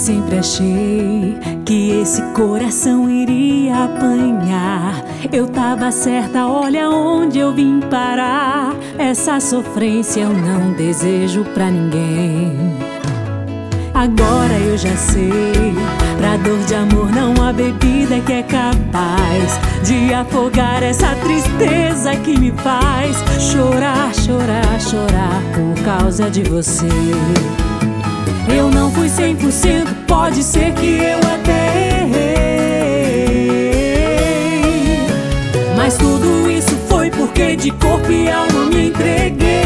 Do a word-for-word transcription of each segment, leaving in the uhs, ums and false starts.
sempre achei que esse coração iria apanhar. Eu tava certa, olha onde eu vim parar. Essa sofrência eu não desejo pra ninguém. Agora eu já sei, pra dor de amor não há bebida que é capaz de afogar essa tristeza que me faz chorar, chorar, chorar por causa de você. Eu não fui cem por cento, pode ser que eu até errei, mas tudo isso foi porque de corpo e alma me entreguei.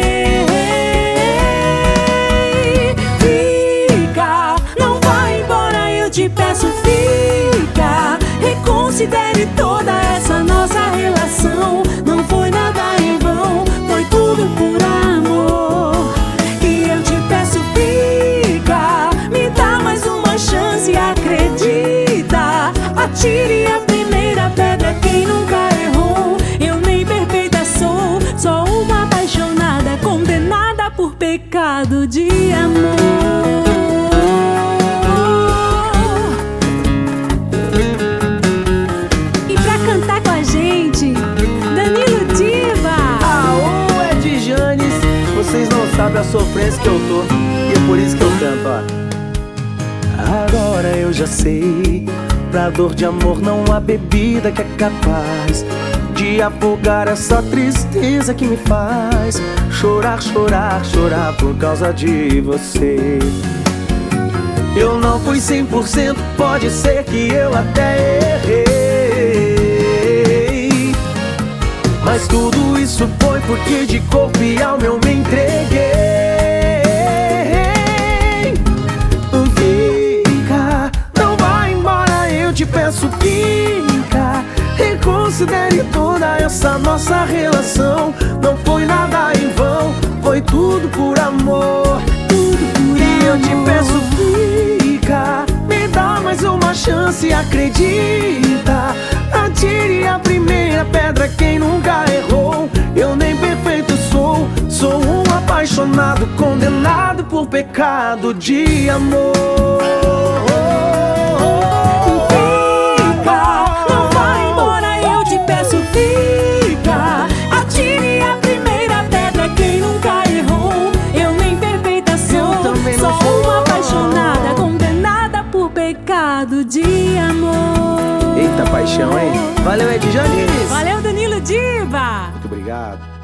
Fica, não vai embora, eu te peço, fica. Reconsidere toda essa nossa relação. Não foi nada em vão, foi tudo por amor. E eu te peço, fica, me dá mais uma chance, acredita. Atire a primeira pedra quem nunca errou. Eu nem perfeita sou, só uma apaixonada, condenada por pecado de amor. E pra cantar com a gente, Danilo Diva. Aô, Ed Janes, vocês não sabem a sofrência que eu tô, e é por isso que eu canto, ó. Agora eu já sei, pra dor de amor não há bebida que é capaz de afogar essa tristeza que me faz chorar, chorar, chorar por causa de você. Eu não fui cem por cento, pode ser que eu até errei, mas tudo isso foi porque de corpo e alma eu me entreguei. Fica, não vai embora, eu te peço, fica. Reconsidere toda essa nossa relação. Não foi nada em vão, foi tudo por amor, tudo por e amor. Eu te peço, fica, me dá mais uma chance, acredita. Atire a primeira pedra quem nunca errou. Eu nem perfeito sou, sou um apaixonado, condenado por pecado de amor. Pecado de amor. Eita paixão, hein? Valeu, Ed Janes. Valeu, Danilo Diva. Muito obrigado.